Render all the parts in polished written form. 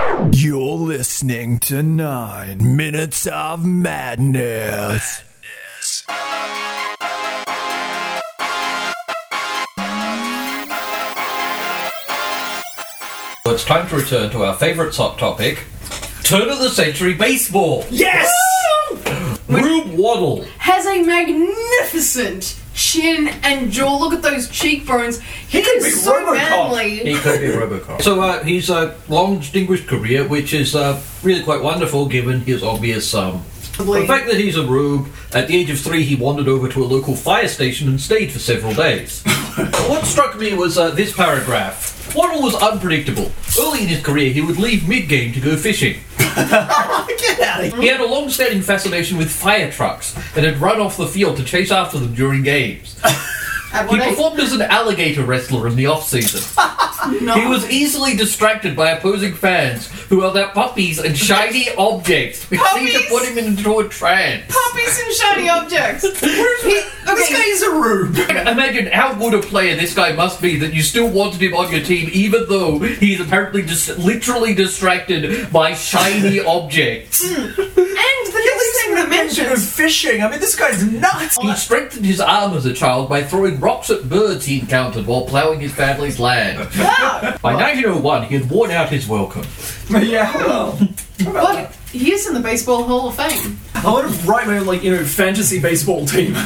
You're listening to 9 Minutes of Madness. Well, it's time to return to our favourite hot topic, turn of the century baseball. Yes! Rube Waddle. Has a magnificent chin and jaw. Look at those cheekbones. He could be is so RoboCop. manly. He could be Robocop. So he's a long distinguished career, which is really quite wonderful given his obvious the fact that he's a Rube. At the age of 3 he wandered over to a local fire station and stayed for several days. What struck me was this paragraph. Waddle was unpredictable. Early in his career he would leave mid-game to go fishing. Get out of here! He had a long-standing fascination with fire trucks and had run off the field to chase after them during games. He performed as an alligator wrestler in the off-season. No. He was easily distracted by opposing fans who held out puppies and shiny objects, which seemed to put him into a trance. Puppies and shiny objects. This guy is a Rube. Imagine how good a player this guy must be that you still wanted him on your team, even though he's apparently just literally distracted by shiny objects. And the next thing that Go mentions... fishing. I mean, this guy's nuts. He strengthened his arm as a child by throwing rocks at birds he encountered while ploughing his family's land. Wow. By 1901, he had worn out his welcome. Yeah, well. But he is in the Baseball Hall of Fame. I want to write my own, fantasy baseball team.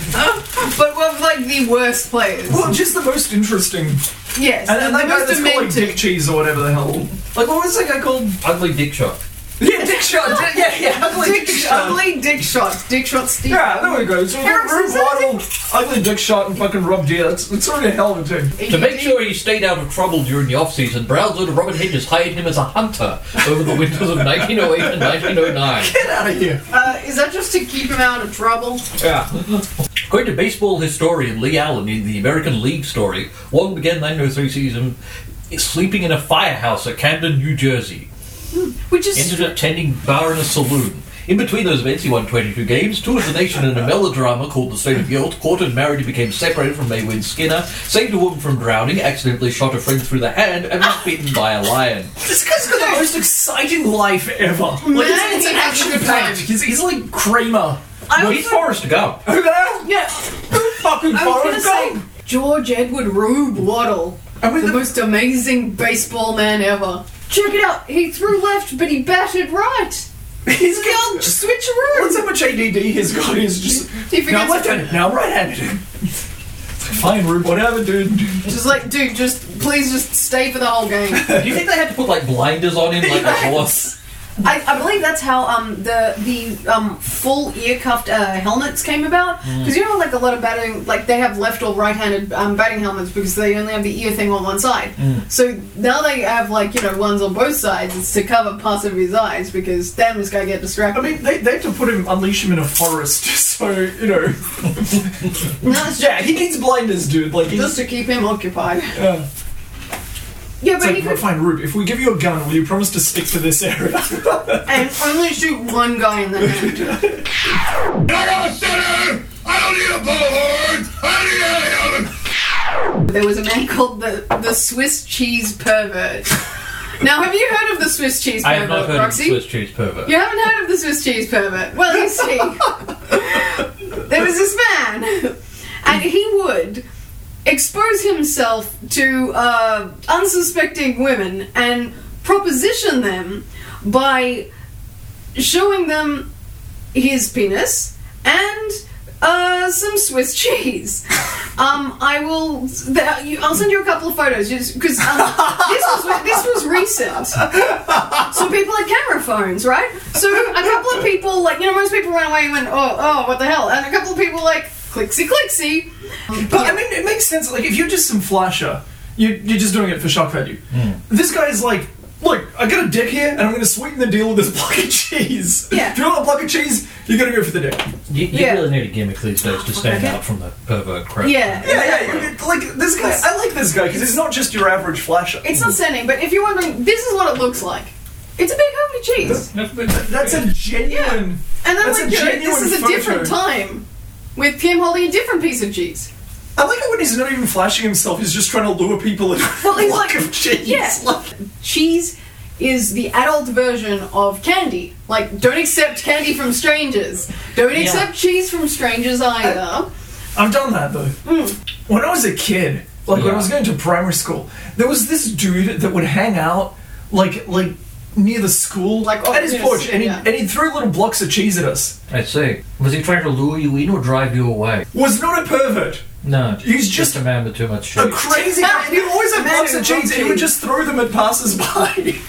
But with, the worst players. Well, just the most interesting. Yes, And that the guy most that's called, demented. Dick Cheese or whatever the hell. What was that guy called? Ugly Dick Shot. Yeah, Dick Shot. Yeah, Ugly Dick Shot. Ugly Dick Shot. Dick Shot Steve. Yeah, there we go. So Rube Waddle, Ugly Dick Shot, and fucking Rob Deere. It's already a hell of a team. To make sure he stayed out of trouble during the off-season, Browns owner Robert Hedges hired him as a hunter over the winters of 1908 and 1909. Get out of here. Is that just to keep him out of trouble? Yeah. According to baseball historian Lee Allen in the American League story, Waddle began the 1903 season sleeping in a firehouse at Camden, New Jersey. Which is... Ended up tending bar in a saloon. In between those events, he won 22 games, toured the nation in a melodrama called The State of Guilt, courted, married, and became separated from Maywin Skinner, saved a woman from drowning, accidentally shot a friend through the hand, and was bitten by a lion. This guy's got the most exciting life ever. It's an he has a good action-packed. time. He's like Kramer. Well, he's Forrest Gump. Who the hell? Yeah. Who fucking I was going to Forrest say, Gump? George Edward Rube Waddle. I mean, The most amazing baseball man ever. Check it out. He threw left, but he batted right. He's The old switcheroo. What's how much ADD he's got? He's just He now I'm forgets left-handed, now I'm right-handed. It's like, fine, Rube, whatever, dude. Just like, dude, please just stay for the whole game. Do you think they had to put, blinders on him like a horse? I believe that's how the full ear cuffed helmets came about. Because a lot of batting, they have left or right-handed batting helmets because they only have the ear thing on one side. So now they have ones on both sides. It's to cover parts of his eyes because damn, this guy get distracted. I mean, they had to unleash him in a forest, so, No, it's Yeah, he needs blinders, dude. just to keep him occupied. Yeah. Yeah, It's but he like, could fine, Rube, if we give you a gun, will you promise to stick to this area? and only shoot one guy in the head. I got a center! I don't need a bullhorn! I need a... There was a man called the Swiss cheese pervert. Now, have you heard of the Swiss cheese pervert, I have not heard Roxy? of the Swiss cheese pervert. You haven't heard of the Swiss cheese pervert? Well, you see, there was this man, and he would expose himself to unsuspecting women and proposition them by showing them his penis and some Swiss cheese. I'll send you a couple of photos because this was recent. So people had camera phones, right? So a couple of people, most people ran away and went, oh, what the hell? And a couple of people clicksy. But, I mean, it makes sense. If you're just some flasher, you're just doing it for shock value. This guy's like, look, I got a dick here, and I'm going to sweeten the deal with this block of cheese. Yeah. If you want a block of cheese, you got to go for the dick. You Yeah. really need a gimmick these days to stand Okay. out from the pervert crowd. Yeah. This guy, I like this guy, because he's not just your average flasher. It's not sending, but if you're wondering, this is what it looks like. It's a big homely cheese. That's a genuine... And then That's a genuine this is a photo. different time with him holding a different piece of cheese. I like it when he's not even flashing himself, he's just trying to lure people into Well, a he's block like, of cheese. yeah, cheese is the adult version of candy. Like, don't accept candy from strangers. Don't accept cheese from strangers either. I've done that though. When I was a kid, like when I was going to primary school, there was this dude that would hang out like near the school, Like, at his porch, and yeah. he'd throw little blocks of cheese at us. I see. Was he trying to lure you in or drive you away? Was not a pervert. No. He's just a man with too much A cheese. crazy guy, and he'd always have Man blocks who of cheese, loves and he would cheese. just throw them at passers-by.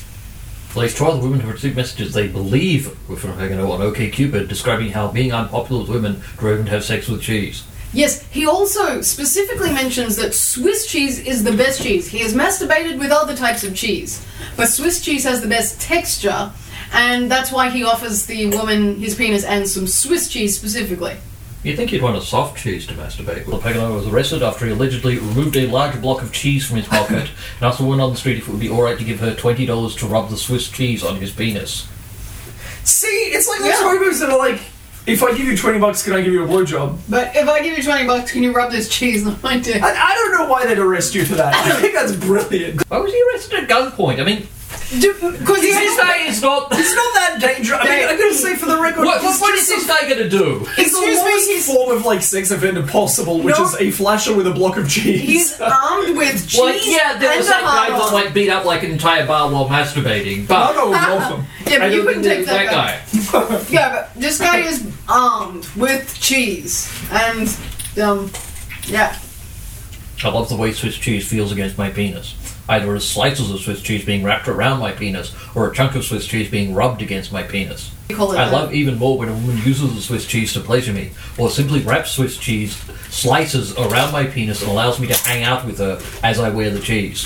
At least 12 women who received messages they believe were from Hagano on OkCupid describing how being unpopular with women drove him to have sex with cheese. Yes, he also specifically mentions that Swiss cheese is the best cheese. He has masturbated with other types of cheese, but Swiss cheese has the best texture, and that's why he offers the woman his penis and some Swiss cheese specifically. You'd think you'd want a soft cheese to masturbate with. Pagano was arrested after he allegedly removed a large block of cheese from his pocket and asked a woman on the street if it would be alright to give her $20 to rub the Swiss cheese on his penis. See, it's like those Yeah. hobos that are like, if I give you $20, can I give you a blowjob? But if I give you $20, can you rub this cheese on my dick? I don't know why they'd arrest you for that. I think that's brilliant. Why was he arrested at gunpoint? I mean, Because this guy is not... It's not that dangerous. I mean, I gotta say for the record, What it's is just this guy gonna do? It's the Excuse me, lowest he's- form of like sex offender possible, which No. is a flasher with a block of cheese. he's armed with cheese Like, yeah, there and was a that guy hard that on. like beat up like an entire bar while masturbating, but I know of them. Yeah, I but you don't couldn't think take it was that guy. Yeah, but this guy is armed with cheese. And, yeah. I love the way Swiss cheese feels against my penis. Either as slices of Swiss cheese being wrapped around my penis, or a chunk of Swiss cheese being rubbed against my penis. You call it I that. love even more when a woman uses the Swiss cheese to pleasure me, or simply wraps Swiss cheese slices around my penis and allows me to hang out with her as I wear the cheese.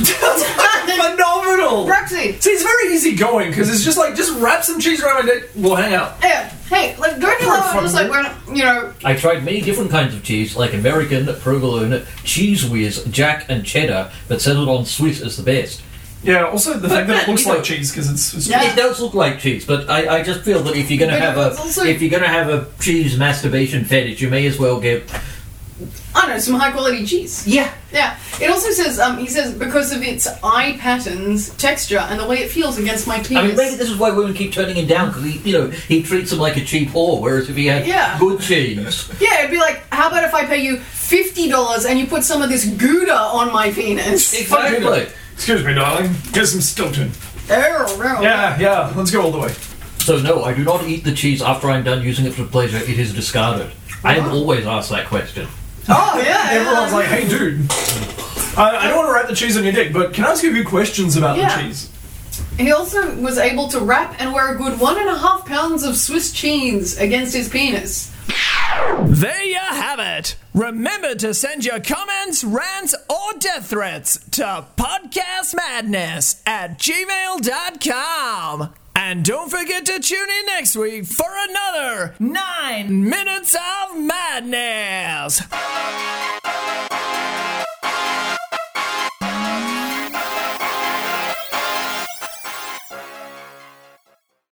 Phenomenal. Roxy! See, it's very easy going because it's just like just wrap some cheese around my dick. We'll hang out. Yeah, hey, like, don't you love it? Just like when, you know, I tried many different kinds of cheese, like American, provolone, Cheese Whiz, Jack, and Cheddar, but settled on Swiss as the best. Yeah. Also, the fact that it looks you know- like cheese because it's Yeah. It does look like cheese, but I just feel that if you're going to But have it's also- if you're going to have a cheese masturbation fetish, you may as well get I don't know, some high quality cheese. yeah. Yeah. It also says, he says, because of its eye patterns, texture, and the way it feels against my penis. I mean, maybe this is why women keep turning him down because he treats him like a cheap whore. Whereas if he had Yeah. good cheese, Yeah, it'd be like, how about if I pay you $50 and you put some of this Gouda on my penis? exactly. Excuse me, darling. Get some Stilton. Yeah. Yeah. Let's go all the way. So no, I do not eat the cheese after I'm done using it for pleasure. It is discarded. I am always asked that question. Oh, yeah. Everyone's like, "Hey, dude, I don't want to wrap the cheese on your dick, but can I ask you a few questions about Yeah. the cheese?" He also was able to wrap and wear a good 1.5 pounds of Swiss cheese against his penis. There you have it. Remember to send your comments, rants, or death threats to podcastmadness@gmail.com. And don't forget to tune in next week for another 9 Minutes of Madness.